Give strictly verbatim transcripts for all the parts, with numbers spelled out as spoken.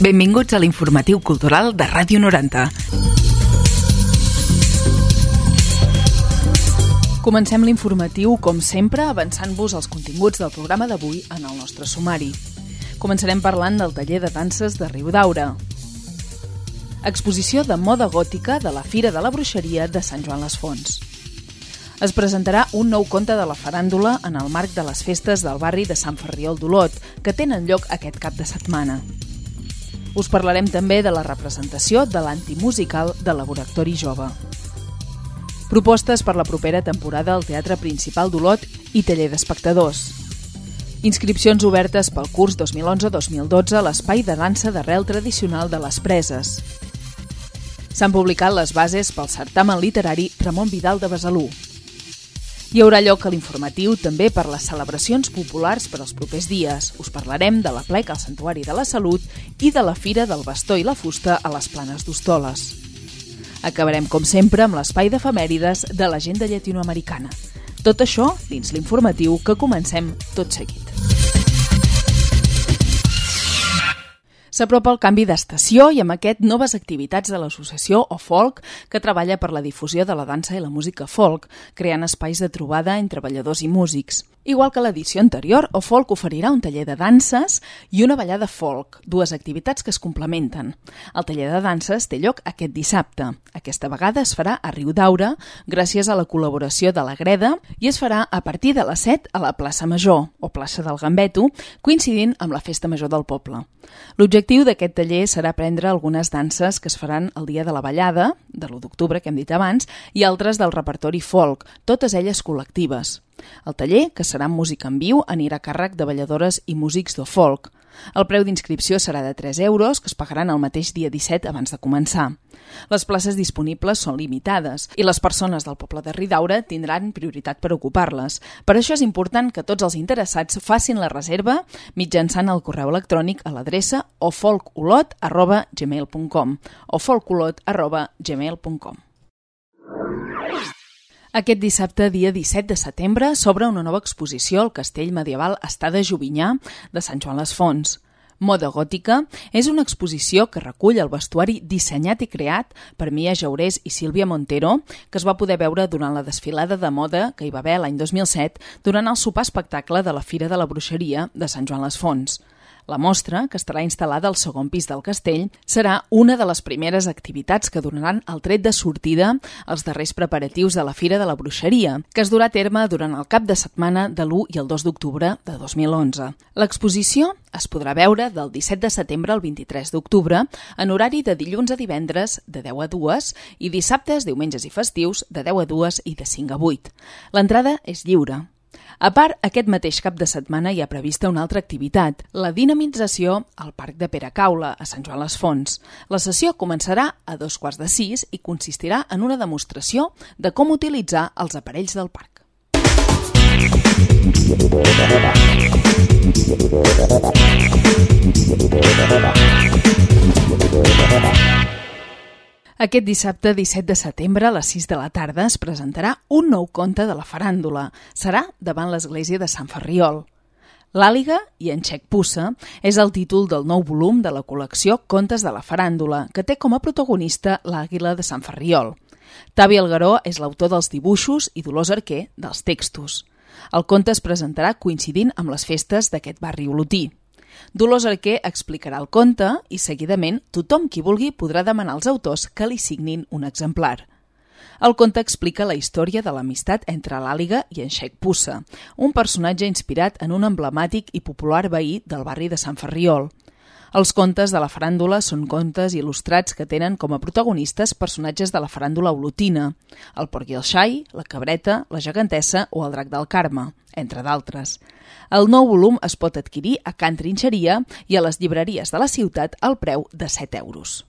Benvinguts a l'informatiu cultural de Ràdio noranta. Comencem l'informatiu, com sempre, avançant-vos els continguts del programa d'avui en el nostre sumari. Començarem parlant del taller de danses de Riudaura. Exposició de moda gòtica de la Fira de la Bruixeria de Sant Joan les Fonts. Es presentarà un nou conte de la faràndula en el marc de les festes del barri de Sant Ferriol d'Olot, que tenen lloc aquest cap de setmana. Us parlarem també de la representació de l'antimusical de Laboratori Jove. Propostes per la propera temporada al Teatre Principal d'Olot i taller d'espectadors. Inscripcions obertes pel curs dos mil onze dos mil dotze a l'Espai de Dansa d'Arrel Tradicional de les Preses. S'han publicat les bases pel certamen literari Ramon Vidal de Besalú. Hi haurà lloc a l'informatiu també per les celebracions populars per als propers dies. Us parlarem de l'aplec al Santuari de la Salut i de la Fira del Bastó i la Fusta a les Planes d'Hostoles. Acabarem, com sempre, amb l'espai d'efemèrides de l'agenda llatinoamericana. Tot això dins l'informatiu que comencem tot seguit. S'apropa el canvi d'estació i amb aquest noves activitats de l'associació O-Folk, que treballa per la difusió de la dansa i la música folk, creant espais de trobada entre balladors i músics. Igual que l'edició anterior, O-Folk oferirà un taller de danses i una ballada folk, dues activitats que es complementen. El taller de danses té lloc aquest dissabte. Aquesta vegada es farà a Riudaura, gràcies a la col·laboració de la Greda, i es farà a partir de les set a la plaça Major, o plaça del Gambeto, coincidint amb la festa major del poble. L'objectiu d'aquest taller serà aprendre algunes danses que es faran el dia de la ballada, de l'u d'octubre que hem dit abans, i altres del repertori folk, totes elles col·lectives. El taller, que serà amb música en viu, anirà a càrrec de balladores i músics de folk. El preu d'inscripció serà de tres euros, que es pagaran el mateix dia disset abans de començar. Les places disponibles són limitades i les persones del poble de Riudaura tindran prioritat per ocupar-les. Per això és important que tots els interessats facin la reserva mitjançant el correu electrònic a l'adreça ofolcolot arroba gmail punt com ofolcolot arroba gmail punt com. Aquest dissabte, dia disset de setembre, s'obre una nova exposició al Castell Medieval Estada Jovinyà de Sant Joan les Fonts. Moda gòtica és una exposició que recull el vestuari dissenyat i creat per Mia Jaurés i Sílvia Montero, que es va poder veure durant la desfilada de moda que hi va haver l'any dos mil set durant el sopar espectacle de la Fira de la Bruixeria de Sant Joan les Fonts. La mostra, que estarà instal·lada al segon pis del castell, serà una de les primeres activitats que donaran el tret de sortida als darrers preparatius de la Fira de la Bruixeria, que es durà a terme durant el cap de setmana de l'u i el dos d'octubre de dos mil onze. L'exposició es podrà veure del disset de setembre al vint-i-tres d'octubre en horari de dilluns a divendres de deu a dues i dissabtes, diumenges i festius de deu a dues i de cinc a vuit. L'entrada és lliure. A part, aquest mateix cap de setmana hi ha prevista una altra activitat, la dinamització al Parc de Peracaula, a Sant Joan les Fonts. La sessió començarà a dos quarts de sis i consistirà en una demostració de com utilitzar els aparells del parc. Aquest dissabte, disset de setembre, a les sis de la tarda, es presentarà un nou conte de la faràndula. Serà davant l'església de Sant Ferriol. L'Àliga i en Xec Pussa és el títol del nou volum de la col·lecció Contes de la faràndula, que té com a protagonista l'Àguila de Sant Ferriol. Tavi Algaró és l'autor dels dibuixos i Dolors Arquer dels textos. El conte es presentarà coincidint amb les festes d'aquest barri olotí. Dolors Arquer explicarà el conte i, seguidament, tothom qui vulgui podrà demanar als autors que li signin un exemplar. El conte explica la història de l'amistat entre l'Àliga i en Xec Pussa, un personatge inspirat en un emblemàtic i popular veí del barri de Sant Ferriol. Els contes de la faràndula són contes il·lustrats que tenen com a protagonistes personatges de la faràndula olotina, el Porc i el Xai, la Cabreta, la Gegantessa o el Drac del Carme, entre d'altres. El nou volum es pot adquirir a Can Trinxeria i a les llibreries de la ciutat al preu de set euros.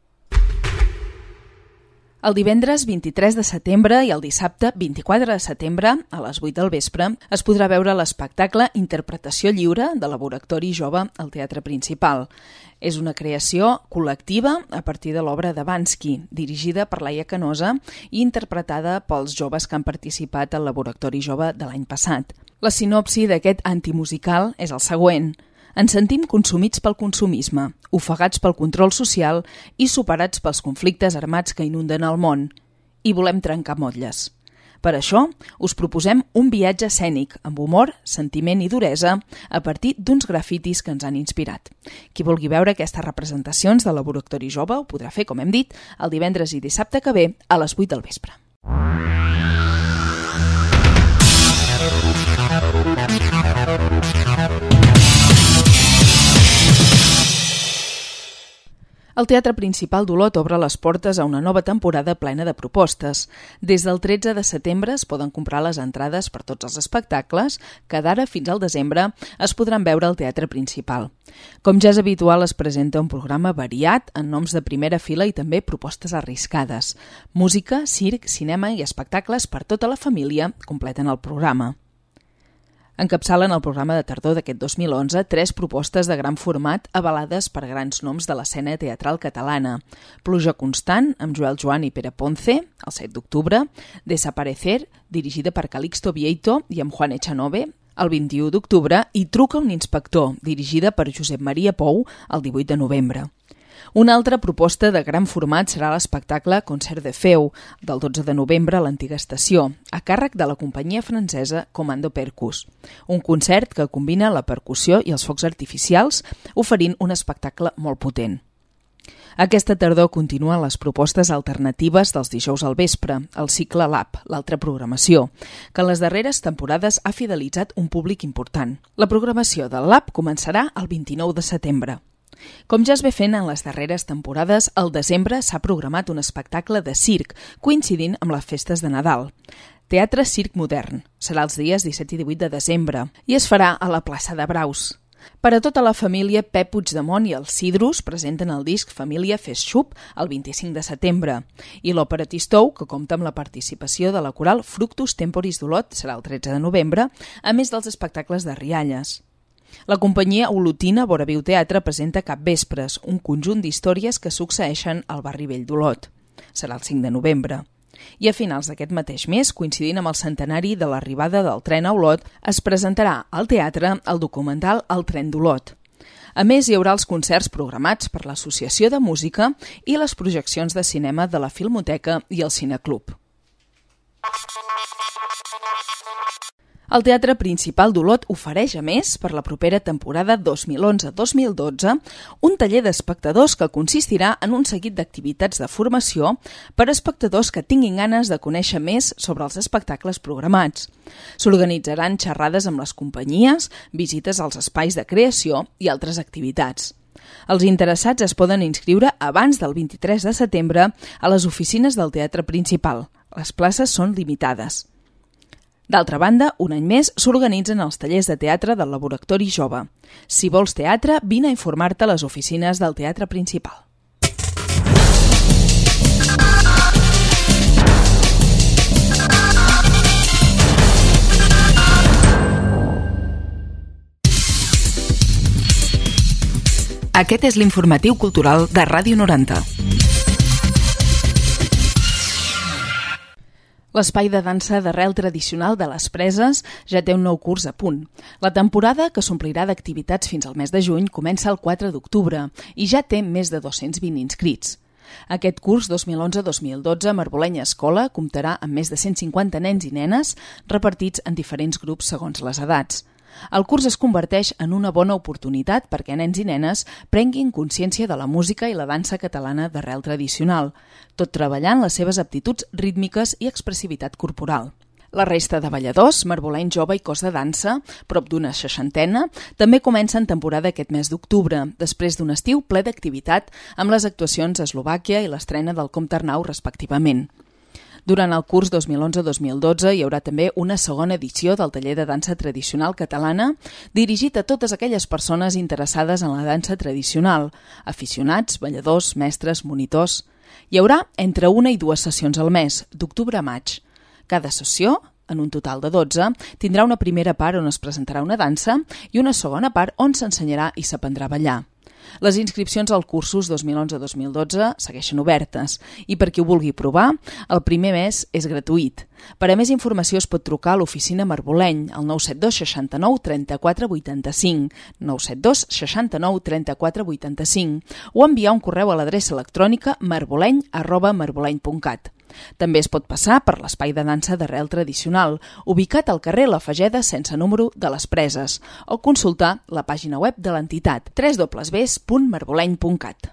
El divendres vint-i-tres de setembre i el dissabte vint-i-quatre de setembre, a les vuit del vespre, es podrà veure l'espectacle Interpretació lliure de Laboratori Jove al Teatre Principal. És una creació col·lectiva a partir de l'obra de Bansky, dirigida per Laia Canosa i interpretada pels joves que han participat al Laboratori Jove de l'any passat. La sinopsi d'aquest antimusical és el següent. Ens sentim consumits pel consumisme, ofegats pel control social i superats pels conflictes armats que inunden el món. I volem trencar motlles. Per això, us proposem un viatge escènic amb humor, sentiment i duresa a partir d'uns grafitis que ens han inspirat. Qui vulgui veure aquestes representacions de Laboratori Jove ho podrà fer, com hem dit, el divendres i dissabte que ve a les vuit del vespre. El Teatre Principal d'Olot obre les portes a una nova temporada plena de propostes. Des del tretze de setembre es poden comprar les entrades per tots els espectacles, que d'ara fins al desembre es podran veure al Teatre Principal. Com ja és habitual, es presenta un programa variat en noms de primera fila i també propostes arriscades. Música, circ, cinema i espectacles per tota la família completen el programa. Encapçalen el programa de tardor d'aquest dos mil onze tres propostes de gran format avalades per grans noms de l'escena teatral catalana. Pluja constant, amb Joel Joan i Pere Ponce, el set d'octubre, Desaparecer, dirigida per Calixto Vieito i amb Juan Echanove, el vint-i-u d'octubre, i Truca un inspector, dirigida per Josep Maria Pou, el divuit de novembre. Una altra proposta de gran format serà l'espectacle Concert de Feu, del dotze de novembre a l'Antiga Estació, a càrrec de la companyia francesa Comando Percus. Un concert que combina la percussió i els focs artificials, oferint un espectacle molt potent. Aquesta tardor continuen les propostes alternatives dels dijous al vespre, el cicle Lab, l'altra programació, que en les darreres temporades ha fidelitzat un públic important. La programació del Lab començarà el vint-i-nou de setembre. Com ja es ve fent en les darreres temporades, al desembre s'ha programat un espectacle de circ, coincidint amb les festes de Nadal. Teatre Circ Modern. Serà els dies disset i divuit de desembre i es farà a la plaça de Braus. Per a tota la família, Pep Puigdemont i els Cidrus presenten el disc Família Fes Xup el vint-i-cinc de setembre i l'Òpera Tistou, que compta amb la participació de la coral Fructus Temporis d'Olot, serà el tretze de novembre, a més dels espectacles de Rialles. La companyia olotina Voraviu Teatre presenta Capvespres, un conjunt d'històries que succeeixen al barri vell d'Olot. Serà el cinc de novembre. I a finals d'aquest mateix mes, coincidint amb el centenari de l'arribada del tren a Olot, es presentarà al teatre el documental El tren d'Olot. A més, hi haurà els concerts programats per l'Associació de Música i les projeccions de cinema de la Filmoteca i el Cineclub. El Teatre Principal d'Olot ofereix, a més, per la propera temporada dos mil onze dos mil dotze, un taller d'espectadors que consistirà en un seguit d'activitats de formació per a espectadors que tinguin ganes de conèixer més sobre els espectacles programats. S'organitzaran xerrades amb les companyies, visites als espais de creació i altres activitats. Els interessats es poden inscriure abans del vint-i-tres de setembre a les oficines del Teatre Principal. Les places són limitades. D'altra banda, un any més s'organitzen els tallers de teatre del Laboratori Jove. Si vols teatre, vine a informar-te a les oficines del Teatre Principal. Aquest és l'informatiu cultural de Ràdio noranta. L'espai de dansa d'arrel tradicional de les Preses ja té un nou curs a punt. La temporada, que s'omplirà d'activitats fins al mes de juny, comença el quatre d'octubre i ja té més de dos-cents vint inscrits. Aquest curs dos mil onze dos mil dotze Marbolenya Escola comptarà amb més de cent cinquanta nens i nenes repartits en diferents grups segons les edats. El curs es converteix en una bona oportunitat perquè nens i nenes prenguin consciència de la música i la dansa catalana d'arrel tradicional, tot treballant les seves aptituds rítmiques i expressivitat corporal. La resta de balladors, Marboleny Jove i Cos de Dansa, prop d'una seixantena, també comencen temporada aquest mes d'octubre, després d'un estiu ple d'activitat amb les actuacions a Eslovàquia i l'estrena del Comte Arnau respectivament. Durant el curs dos mil onze dos mil dotze hi haurà també una segona edició del taller de dansa tradicional catalana dirigit a totes aquelles persones interessades en la dansa tradicional, aficionats, balladors, mestres, monitors. Hi haurà entre una i dues sessions al mes, d'octubre a maig. Cada sessió, en un total de dotze, tindrà una primera part on es presentarà una dansa i una segona part on s'ensenyarà i s'aprendrà a ballar. Les inscripcions als cursos dos mil onze dos mil dotze segueixen obertes i per qui ho vulgui provar, el primer mes és gratuït. Per a més informació es pot trucar a l'oficina Marboleny al nou set dos seixanta-nou trenta-quatre vuitanta-cinc, nou set dos seixanta-nou trenta-quatre vuitanta-cinc o enviar un correu a l'adreça electrònica marboleny arroba marboleny punt cat. També es pot passar per l'espai de dansa d'arrel tradicional, ubicat al carrer La Fageda sense número de les Preses, o consultar la pàgina web de l'entitat w w w punt marboleny punt cat.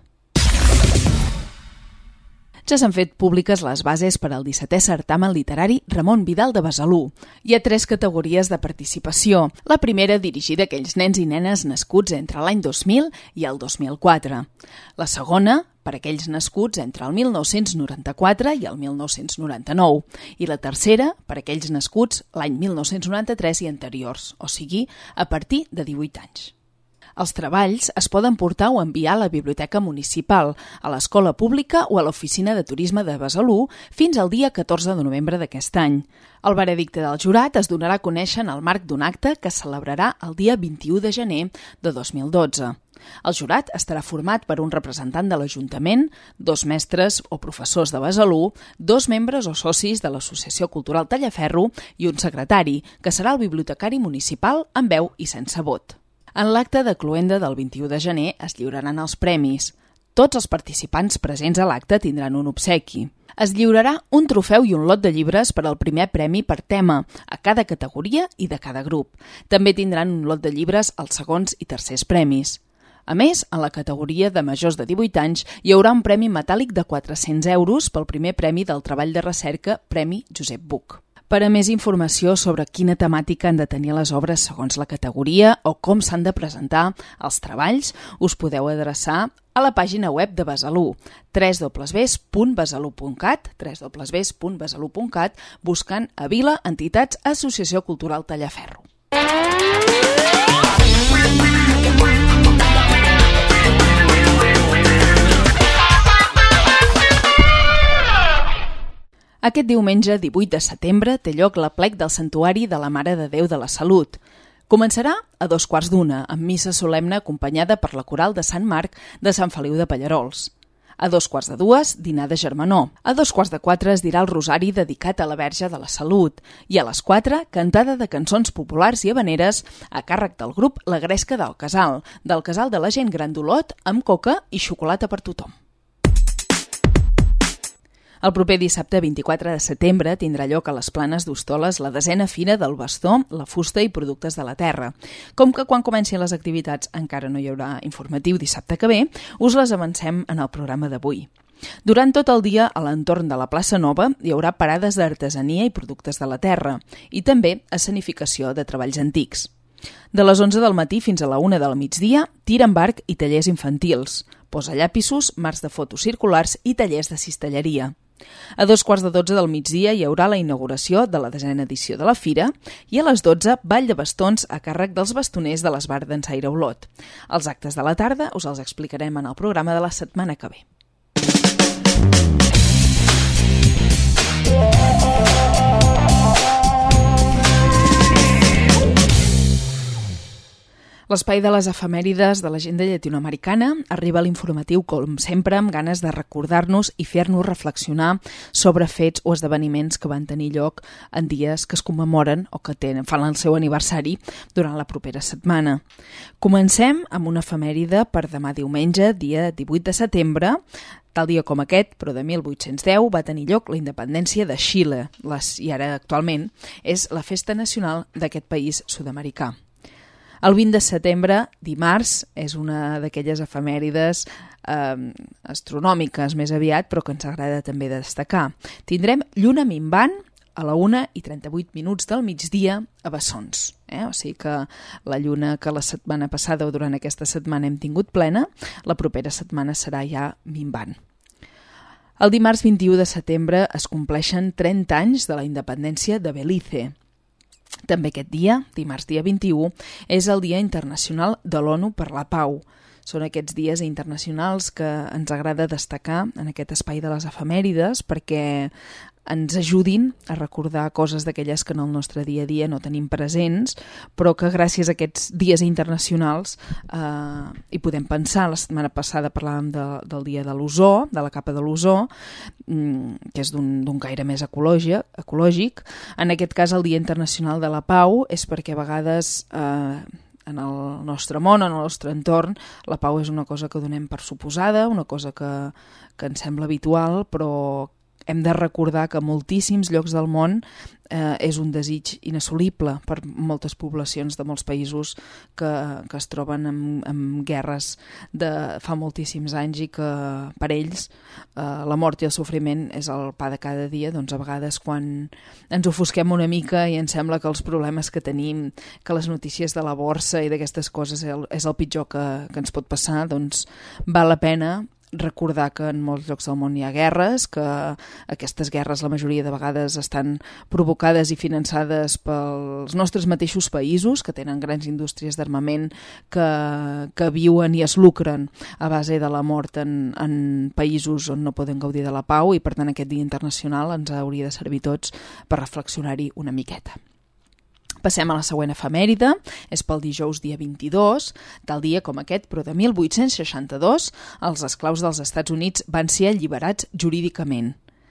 Ja s'han fet públiques les bases per al dissetè certamen literari Ramon Vidal de Besalú. Hi ha tres categories de participació. La primera dirigida a aquells nens i nenes nascuts entre l'any dos mil i el dos mil quatre. La segona, per a aquells nascuts entre el mil nou-cents noranta-quatre i el mil nou-cents noranta-nou. I la tercera, per a aquells nascuts l'any mil nou-cents noranta-tres i anteriors, o sigui, a partir de divuit anys. Els treballs es poden portar o enviar a la Biblioteca Municipal, a l'Escola Pública o a l'Oficina de Turisme de Besalú fins al dia catorze de novembre d'aquest any. El veredicte del jurat es donarà a conèixer en el marc d'un acte que es celebrarà el dia vint-i-u de gener de dos mil dotze. El jurat estarà format per un representant de l'Ajuntament, dos mestres o professors de Besalú, dos membres o socis de l'Associació Cultural Tallaferro i un secretari, que serà el bibliotecari municipal amb veu i sense vot. En l'acte de cloenda del vint-i-u de gener es lliuraran els premis. Tots els participants presents a l'acte tindran un obsequi. Es lliurarà un trofeu i un lot de llibres per al primer premi per tema, a cada categoria i de cada grup. També tindran un lot de llibres als segons i tercers premis. A més, en la categoria de majors de divuit anys hi haurà un premi metàl·lic de quatre-cents euros pel primer premi del treball de recerca Premi Josep Buch. Per a més informació sobre quina temàtica han de tenir les obres segons la categoria o com s'han de presentar els treballs, us podeu adreçar a la pàgina web de Besalú, w w w punt besalú punt cat, w w w punt besalú punt cat, buscant a Vila Entitats Associació Cultural Tallaferro. Aquest diumenge divuit de setembre té lloc l'aplec del Santuari de la Mare de Déu de la Salut. Començarà a dos quarts d'una, amb missa solemne acompanyada per la coral de Sant Marc de Sant Feliu de Pallerols. A dos quarts de dues, dinar de germanor. A dos quarts de quatre es dirà el rosari dedicat a la Verge de la Salut. I a les quatre, cantada de cançons populars i habaneres a càrrec del grup La Gresca del Casal, del Casal de la Gent Gran d'Olot, amb coca i xocolata per tothom. El proper dissabte vint-i-quatre de setembre tindrà lloc a les Planes d'Hostoles la desena fira del bastó, la fusta i productes de la terra. Com que quan comencin les activitats encara no hi haurà informatiu dissabte que ve, us les avancem en el programa d'avui. Durant tot el dia, a l'entorn de la plaça Nova, hi haurà parades d'artesania i productes de la terra i també escenificació de treballs antics. De les onze del matí fins a la una del migdia, tir amb arc i tallers infantils, posallapisos, mars de fotos circulars i tallers de cistelleria. A dos quarts de dotze del migdia hi haurà la inauguració de la desena edició de la fira i a les dotze ball de bastons a càrrec dels bastoners de l'Esbar d'Ensaire Olot. Els actes de la tarda us els explicarem en el programa de la setmana que ve. L'espai de les efemèrides de l'agenda llatinoamericana arriba a l'informatiu, com sempre, amb ganes de recordar-nos i fer-nos reflexionar sobre fets o esdeveniments que van tenir lloc en dies que es commemoren o que tenen, fan el seu aniversari durant la propera setmana. Comencem amb una efemèride per demà diumenge, dia divuit de setembre. Tal dia com aquest, però de mil vuit-cents deu, va tenir lloc la independència de Xile, les, i ara actualment és la festa nacional d'aquest país sud-americà. El vint de setembre, dimarts, és una d'aquelles efemèrides eh, astronòmiques més aviat, però que ens agrada també destacar. Tindrem lluna minvant a la una i trenta-vuit minuts del migdia a Bessons. Eh? O sigui que la lluna que la setmana passada o durant aquesta setmana hem tingut plena, la propera setmana serà ja minvant. El dimarts vint-i-u de setembre es compleixen trenta anys de la independència de Belize. També aquest dia, dimarts dia vint-i-u, és el Dia Internacional de l'ONU per la Pau. Són aquests dies internacionals que ens agrada destacar en aquest espai de les efemèrides perquè ens ajudin a recordar coses d'aquelles que en el nostre dia a dia no tenim presents, però que gràcies a aquests dies internacionals eh, hi podem pensar. La setmana passada parlàvem de, del dia de l'ozó, de la capa de l'ozó, que és d'un caire més ecològic, ecològic. En aquest cas, el Dia Internacional de la Pau és perquè a vegades eh, en el nostre món, en el nostre entorn, la pau és una cosa que donem per suposada, una cosa que, que ens sembla habitual, però hem de recordar que a moltíssims llocs del món eh, és un desig inassolible per moltes poblacions de molts països que, que es troben en, en guerres de fa moltíssims anys i que per ells eh, la mort i el sofriment és el pa de cada dia. Doncs a vegades quan ens ofusquem una mica i ens sembla que els problemes que tenim, que les notícies de la borsa i d'aquestes coses és el, és el pitjor que, que ens pot passar, doncs val la pena recordar que en molts llocs del món hi ha guerres, que aquestes guerres la majoria de vegades estan provocades i finançades pels nostres mateixos països, que tenen grans indústries d'armament que, que viuen i es lucren a base de la mort en, en països on no poden gaudir de la pau, i per tant aquest Dia Internacional ens hauria de servir tots per reflexionar-hi una miqueta. Passem a la següent efemèride, és pel dijous dia vint-i-dos, tal dia com aquest, però de mil vuit-cents seixanta-dos, els esclaus dels Estats Units van ser alliberats jurídicament.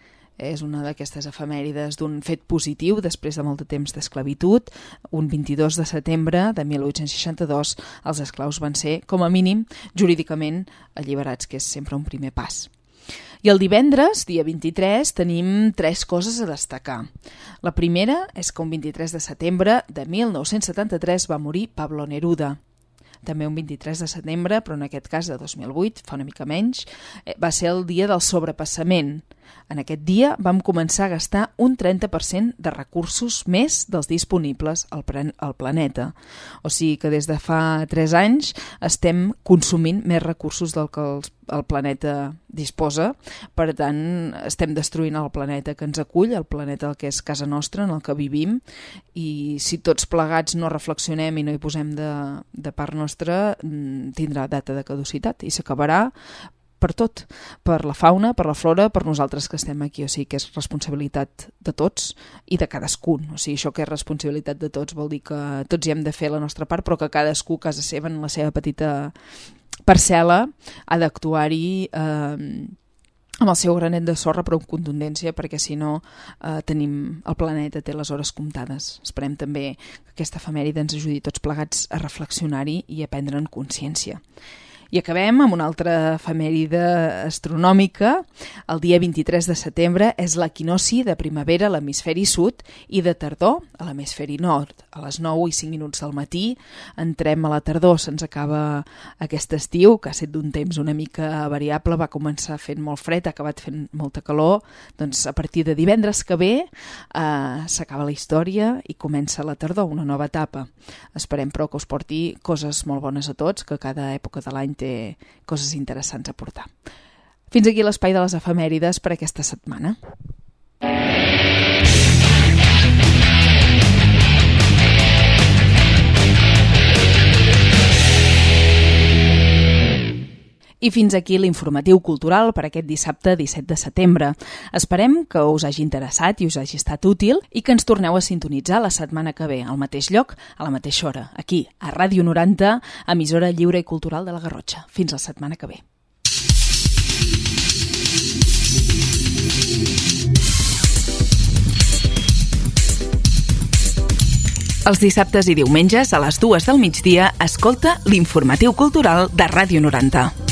És una d'aquestes efemèrides d'un fet positiu després de molt de temps d'esclavitud. Un vint-i-dos de setembre de mil vuit-cents seixanta-dos els esclaus van ser, com a mínim, jurídicament alliberats, que és sempre un primer pas. I el divendres, dia vint-i-tres, tenim tres coses a destacar. La primera és que un vint-i-tres de setembre de mil nou-cents setanta-tres va morir Pablo Neruda. També un vint-i-tres de setembre, però en aquest cas de dos mil vuit, fa una mica menys, va ser el dia del sobrepassament. En aquest dia vam començar a gastar un trenta per cent de recursos més dels disponibles al, al planeta. O sigui que des de fa tres anys estem consumint més recursos del que el, el planeta disposa. Per tant, estem destruint el planeta que ens acull, el planeta que és casa nostra, en el que vivim, i si tots plegats no reflexionem i no hi posem de, de part nostra, tindrà data de caducitat i s'acabarà per tot, per la fauna, per la flora, per nosaltres que estem aquí. O sigui que és responsabilitat de tots i de cadascun. O sigui, això que és responsabilitat de tots vol dir que tots hi hem de fer la nostra part, però que cadascú, a casa seva, en la seva petita parcel·la, ha d'actuar-hi eh, amb el seu granet de sorra, però amb contundència, perquè si no eh, tenim el planeta té les hores comptades. Esperem també que aquesta efemèride ens ajudi tots plegats a reflexionar-hi i a prendre'n consciència. I acabem amb una altra efemèride astronòmica. El dia vint-i-tres de setembre és l'equinocci de primavera a l'hemisferi sud i de tardor a l'hemisferi nord. A les nou i cinc minuts del matí entrem a la tardor, se'ns acaba aquest estiu, que ha estat d'un temps una mica variable, va començar fent molt fred, ha acabat fent molta calor. Doncs a partir de divendres que ve eh, s'acaba la història i comença la tardor, una nova etapa. Esperem però que us porti coses molt bones a tots, que cada època de l'any té coses interessants a portar. Fins aquí l'espai de les efemèrides per aquesta setmana. I fins aquí l'informatiu cultural per aquest dissabte disset de setembre. Esperem que us hagi interessat i us hagi estat útil i que ens torneu a sintonitzar la setmana que ve, al mateix lloc, a la mateixa hora, aquí, a Ràdio noranta, emissora lliure i cultural de la Garrotxa. Fins la setmana que ve. Els dissabtes i diumenges a les dues del migdia escolta l'informatiu cultural de Ràdio noranta.